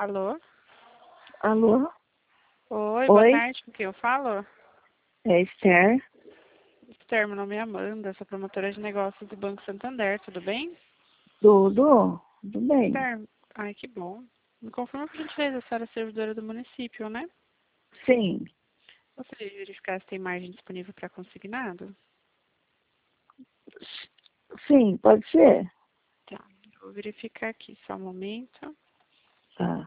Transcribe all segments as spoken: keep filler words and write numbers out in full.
Alô? Alô? Oi, boa Oi? tarde, com quem eu falo? É Esther? Esther, meu nome é Amanda, sou promotora de negócios do Banco Santander, tudo bem? Tudo? Tudo bem. Esther, ai que bom. Me confirma por gentileza, a senhora é servidora do município, né? Sim. Gostaria de verificar se tem margem disponível para consignado? Sim, pode ser? Tá, vou verificar aqui, só um momento. Tá.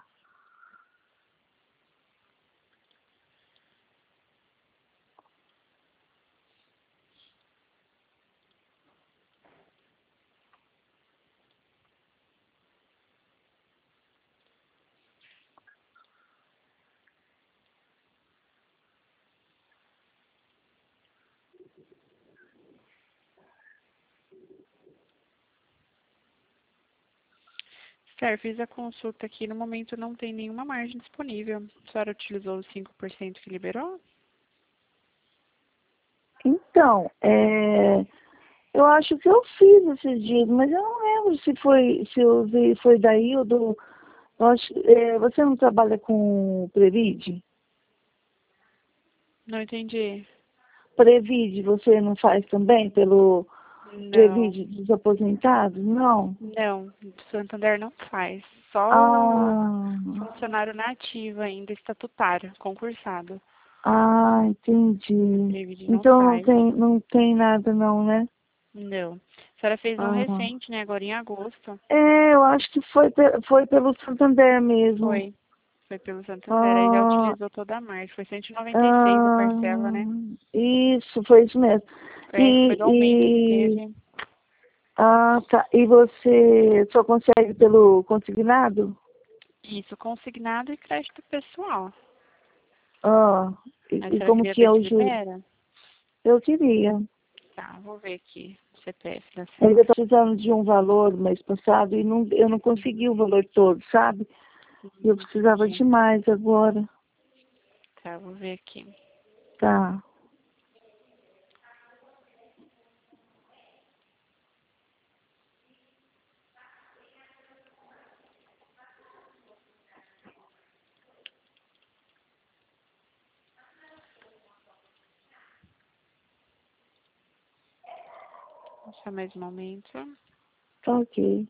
Esther, fiz a consulta aqui, no momento não tem nenhuma margem disponível. A senhora utilizou os cinco por cento que liberou? Então, é, eu acho que eu fiz esses dias, mas eu não lembro se foi, se eu usei, foi daí ou do. Eu acho, é, você não trabalha com Previde? Não entendi. Previde, você não faz também pelo Não. Previde dos aposentados? Não? Não, o Santander não faz. Só o Ah, funcionário nativo ainda, estatutário, concursado. ah, entendi. Previde não Então não faz. tem, não tem nada não, né? Não. A senhora fez um Ah. recente, né? Agora em agosto. É, eu acho que foi, pe- foi pelo Santander mesmo. Foi. Foi pelo Santander. Aí já Ah, utilizou toda a margem. Foi cento e noventa e seis a ah, parcela, né? isso, foi isso mesmo. É, foi E, do aumento que e, teve. ah, tá. E você só consegue pelo consignado? Isso, consignado e crédito pessoal. Ah, e, A e senhora como queria que é ver o se juros? libera? Eu queria. Tá, vou ver aqui o C P F da Ainda senhora. estou precisando de um valor no mês passado e não, eu não consegui o valor todo, sabe? E eu Hum, precisava de entendi. mais agora. Tá, vou ver aqui. Tá. Só mais um momento. Tá ok.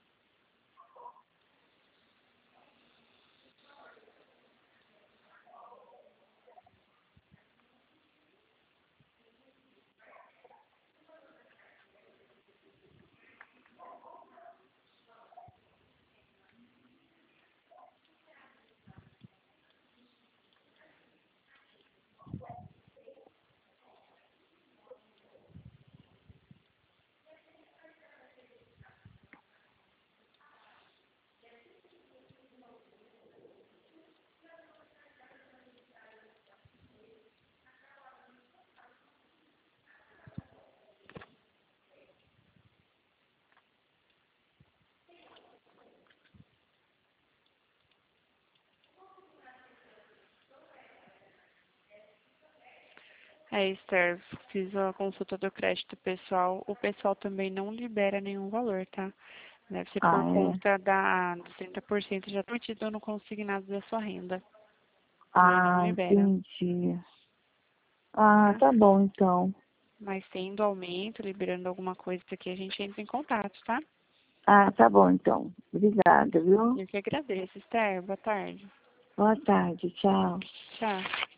É, Esther, fiz a consulta do crédito pessoal. O pessoal também não libera nenhum valor, tá? Deve ser Ah, por é. conta da, dos trinta por cento já prometido no consignado da sua renda. Aí não Ah, libera, entendi. Ah, tá? tá bom então. Mas tendo aumento, liberando alguma coisa aqui, a gente entra em contato, tá? Ah, tá bom então. Obrigada, viu? Eu que agradeço, Esther. Boa tarde. Boa tarde, tchau. Tchau.